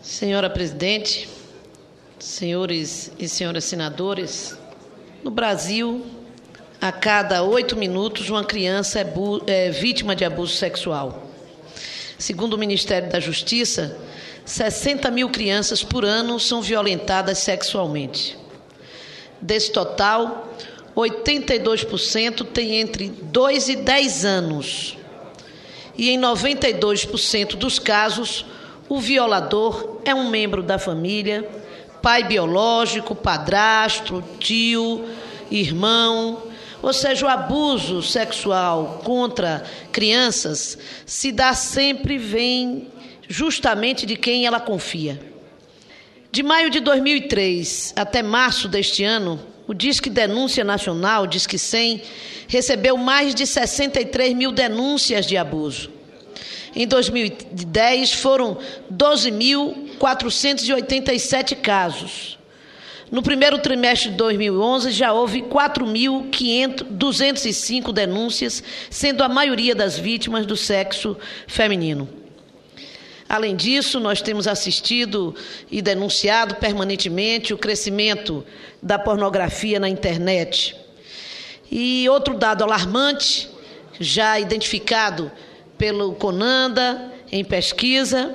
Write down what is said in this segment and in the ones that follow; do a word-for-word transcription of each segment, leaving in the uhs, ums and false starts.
Senhora presidente, senhores e senhoras senadores, no Brasil, a cada oito minutos, uma criança é, é vítima de abuso sexual. Segundo o Ministério da Justiça, sessenta mil crianças por ano são violentadas sexualmente. Desse total, oitenta e dois por cento têm entre dois e dez anos. E em noventa e dois por cento dos casos, o violador é um membro da família, pai biológico, padrasto, tio, irmão. Ou seja, o abuso sexual contra crianças se dá sempre, vem justamente de quem ela confia. De maio de dois mil e três até março deste ano, o Disque Denúncia Nacional, Disque cem, recebeu mais de sessenta e três mil denúncias de abuso. Em dois mil e dez, foram doze mil quatrocentos e oitenta e sete casos. No primeiro trimestre de dois mil e onze, já houve quatro mil duzentos e cinco denúncias, sendo a maioria das vítimas do sexo feminino. Além disso, nós temos assistido e denunciado permanentemente o crescimento da pornografia na internet. E outro dado alarmante, já identificado pelo CONANDA em pesquisa,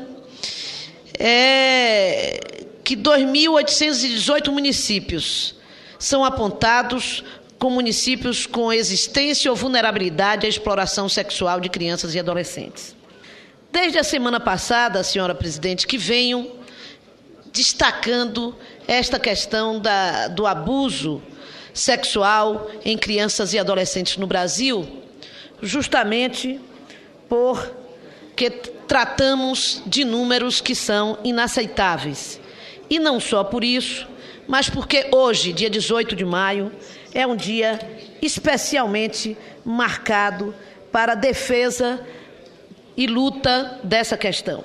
é que dois mil oitocentos e dezoito municípios são apontados como municípios com existência ou vulnerabilidade à exploração sexual de crianças e adolescentes. Desde a semana passada, senhora presidente, que venho destacando esta questão da, do abuso sexual em crianças e adolescentes no Brasil, justamente porque tratamos de números que são inaceitáveis. E não só por isso, mas porque hoje, dia dezoito de maio, é um dia especialmente marcado para a defesa e luta dessa questão.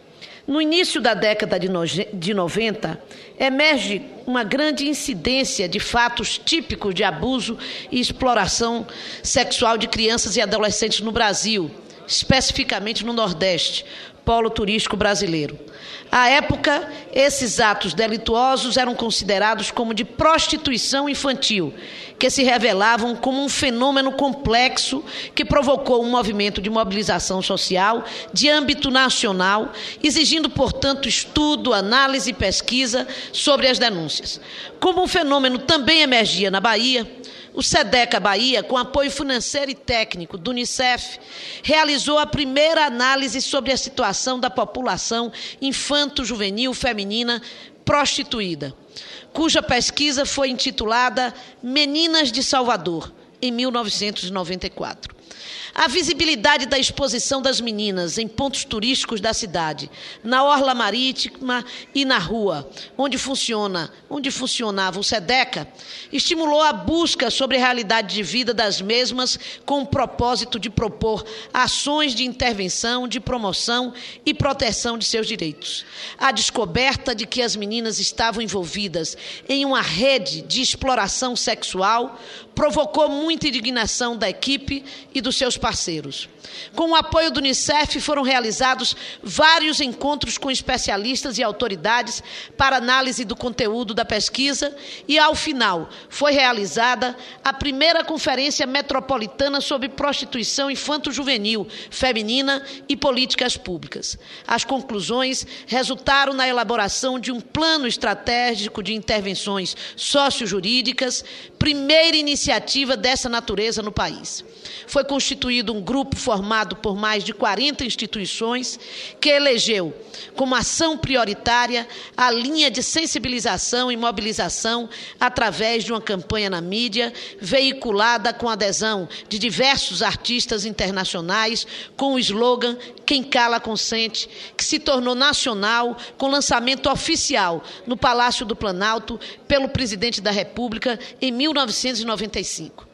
No início da década de noventa, emerge uma grande incidência de fatos típicos de abuso e exploração sexual de crianças e adolescentes no Brasil, especificamente no Nordeste, polo turístico brasileiro. À época, esses atos delituosos eram considerados como de prostituição infantil, que se revelavam como um fenômeno complexo que provocou um movimento de mobilização social de âmbito nacional, exigindo, portanto, estudo, análise e pesquisa sobre as denúncias. Como o fenômeno também emergia na Bahia, o SEDECA Bahia, com apoio financeiro e técnico do Unicef, realizou a primeira análise sobre a situação da população infanto-juvenil feminina prostituída, cuja pesquisa foi intitulada Meninas de Salvador, em mil novecentos e noventa e quatro. A visibilidade da exposição das meninas em pontos turísticos da cidade, na orla marítima e na rua, onde funciona, onde funcionava o SEDECA, estimulou a busca sobre a realidade de vida das mesmas com o propósito de propor ações de intervenção, de promoção e proteção de seus direitos. A descoberta de que as meninas estavam envolvidas em uma rede de exploração sexual provocou muita indignação da equipe e dos seus parceiros. Com o apoio do Unicef, foram realizados vários encontros com especialistas e autoridades para análise do conteúdo da pesquisa e, ao final, foi realizada a primeira Conferência Metropolitana sobre Prostituição Infanto-Juvenil Feminina e Políticas Públicas. As conclusões resultaram na elaboração de um plano estratégico de intervenções sociojurídicas, primeira iniciativa dessa natureza no país. Foi constituído um grupo formado por mais de quarenta instituições que elegeu como ação prioritária a linha de sensibilização e mobilização através de uma campanha na mídia, veiculada com adesão de diversos artistas internacionais, com o slogan "Quem cala consente", que se tornou nacional com lançamento oficial no Palácio do Planalto pelo presidente da República em mil novecentos e noventa e cinco.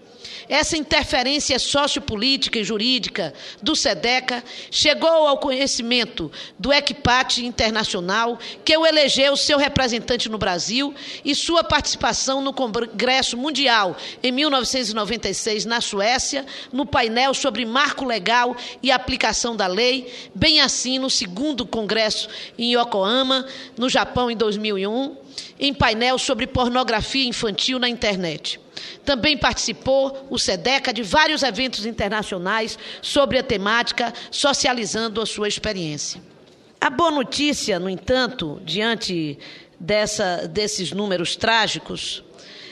essa interferência sociopolítica e jurídica do SEDECA chegou ao conhecimento do ECPAT Internacional, que o elegeu seu representante no Brasil, e sua participação no Congresso Mundial, em mil novecentos e noventa e seis, na Suécia, no painel sobre marco legal e aplicação da lei, bem assim no segundo Congresso em Yokohama, no Japão, em dois mil e um, em painel sobre pornografia infantil na internet. Também participou o SEDECA de vários eventos internacionais sobre a temática, socializando a sua experiência. A boa notícia, no entanto, diante dessa, desses números trágicos,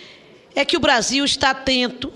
é que o Brasil está atento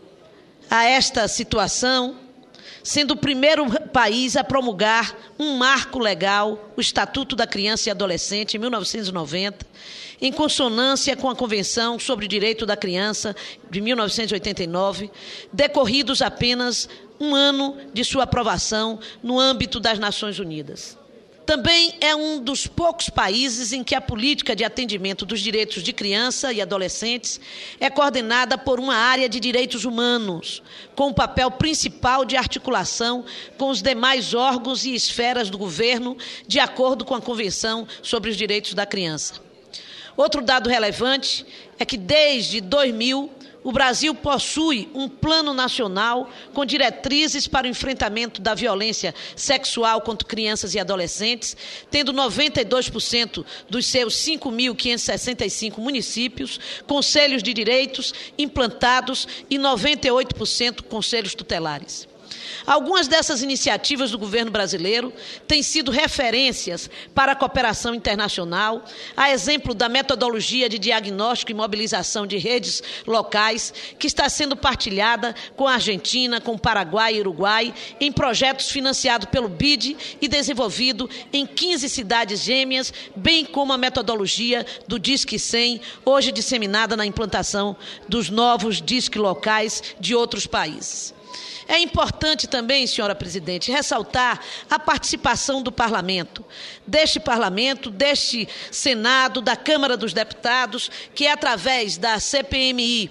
a esta situação, sendo o primeiro país a promulgar um marco legal, o Estatuto da Criança e Adolescente, em mil novecentos e noventa, em consonância com a Convenção sobre o Direito da Criança, de mil novecentos e oitenta e nove, decorridos apenas um ano de sua aprovação no âmbito das Nações Unidas. Também é um dos poucos países em que a política de atendimento dos direitos de criança e adolescentes é coordenada por uma área de direitos humanos, com o papel principal de articulação com os demais órgãos e esferas do governo, de acordo com a Convenção sobre os Direitos da Criança. Outro dado relevante é que, desde dois mil, o Brasil possui um plano nacional com diretrizes para o enfrentamento da violência sexual contra crianças e adolescentes, tendo noventa e dois por cento dos seus cinco mil quinhentos e sessenta e cinco municípios conselhos de direitos implantados e noventa e oito por cento conselhos tutelares. Algumas dessas iniciativas do governo brasileiro têm sido referências para a cooperação internacional, a exemplo da metodologia de diagnóstico e mobilização de redes locais, que está sendo partilhada com a Argentina, com o Paraguai e Uruguai, em projetos financiados pelo B I D e desenvolvido em quinze cidades gêmeas, bem como a metodologia do Disque cem, hoje disseminada na implantação dos novos disques locais de outros países. É importante também, senhora presidente, ressaltar a participação do parlamento, deste parlamento, deste Senado, da Câmara dos Deputados, que é através da C P M I,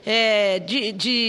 é, de,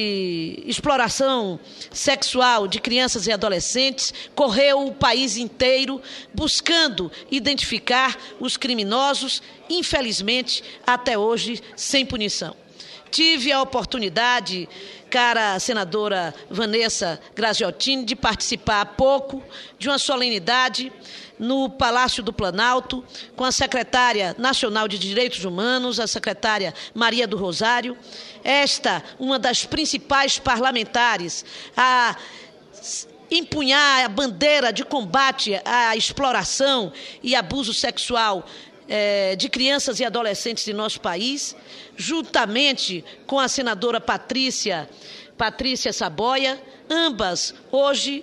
de exploração sexual de crianças e adolescentes, correu o país inteiro buscando identificar os criminosos, infelizmente, até hoje, sem punição. Tive a oportunidade, cara senadora Vanessa Graziottini, de participar há pouco de uma solenidade no Palácio do Planalto, com a secretária nacional de Direitos Humanos, a secretária Maria do Rosário, esta, uma das principais parlamentares a empunhar a bandeira de combate à exploração e abuso sexual de crianças e adolescentes de nosso país, juntamente com a senadora Patrícia, Patrícia Saboia, ambas hoje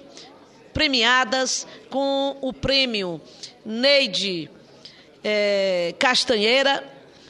premiadas com o prêmio Neide é, Castanheira,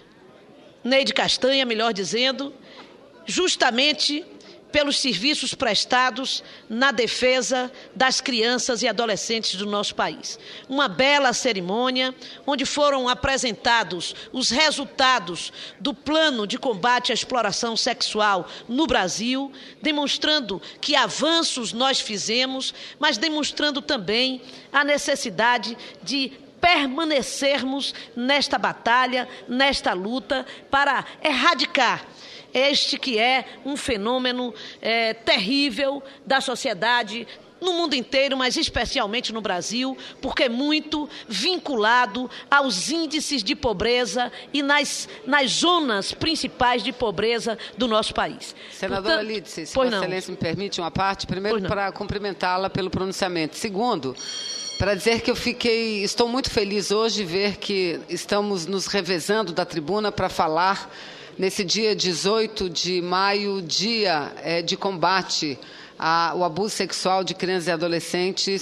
Neide Castanha, melhor dizendo, justamente pelos serviços prestados na defesa das crianças e adolescentes do nosso país. Uma bela cerimônia, onde foram apresentados os resultados do plano de combate à exploração sexual no Brasil, demonstrando que avanços nós fizemos, mas demonstrando também a necessidade de permanecermos nesta batalha, nesta luta, para erradicar este que é um fenômeno é, terrível da sociedade no mundo inteiro, mas especialmente no Brasil, porque é muito vinculado aos índices de pobreza e nas, nas zonas principais de pobreza do nosso país. Senadora Portanto, Lídice, se Vossa Excelência me permite uma parte, primeiro para cumprimentá-la pelo pronunciamento. Segundo, para dizer que eu fiquei, estou muito feliz hoje de ver que estamos nos revezando da tribuna para falar nesse dia dezoito de maio, dia é, de combate ao abuso sexual de crianças e adolescentes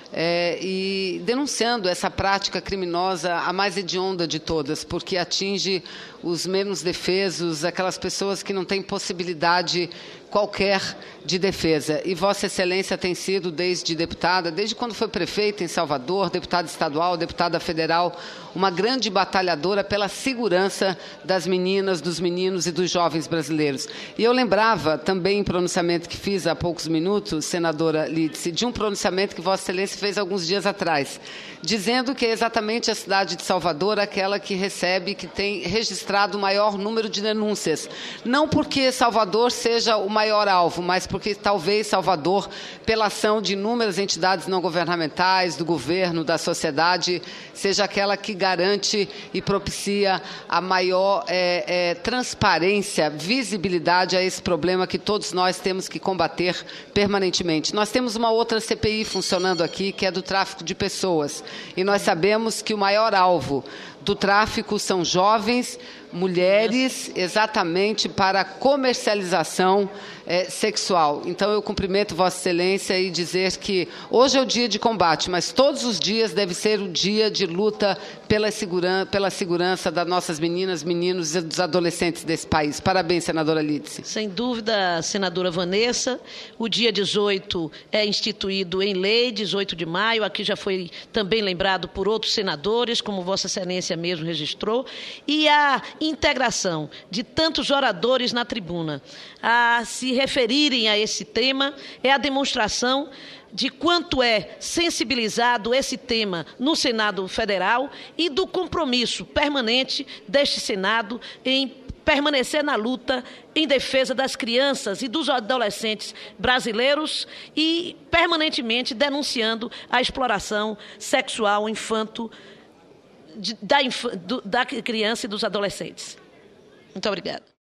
é, e denunciando essa prática criminosa, a mais hedionda de todas, porque atinge os menos defesos, aquelas pessoas que não têm possibilidade qualquer de defesa. E Vossa Excelência tem sido, desde deputada, desde quando foi prefeita em Salvador, deputada estadual, deputada federal, uma grande batalhadora pela segurança das meninas, dos meninos e dos jovens brasileiros. E eu lembrava também, em pronunciamento que fiz há poucos minutos, senadora Lídice, de um pronunciamento que Vossa Excelência fez alguns dias atrás, dizendo que é exatamente a cidade de Salvador aquela que recebe, que tem registrado o maior número de denúncias. Não porque Salvador seja o maior alvo, mas porque talvez Salvador, pela ação de inúmeras entidades não governamentais, do governo, da sociedade, seja aquela que garante e propicia a maior é, é, transparência, visibilidade a esse problema que todos nós temos que combater permanentemente. Nós temos uma outra C P I funcionando aqui, que é do tráfico de pessoas, e nós sabemos que o maior alvo do tráfico são jovens, mulheres, exatamente para comercialização é, sexual. Então, eu cumprimento Vossa Excelência e dizer que hoje é o dia de combate, mas todos os dias deve ser o dia de luta pela segurança, pela segurança das nossas meninas, meninos e dos adolescentes desse país. Parabéns, senadora Lídice. Sem dúvida, senadora Vanessa. O dia dezoito é instituído em lei, dezoito de maio. Aqui já foi também lembrado por outros senadores, como Vossa Excelência mesmo registrou. E a integração de tantos oradores na tribuna a se referirem a esse tema é a demonstração de quanto é sensibilizado esse tema no Senado Federal e do compromisso permanente deste Senado em permanecer na luta em defesa das crianças e dos adolescentes brasileiros e permanentemente denunciando a exploração sexual infanto de, da, do, da criança e dos adolescentes. Muito obrigada.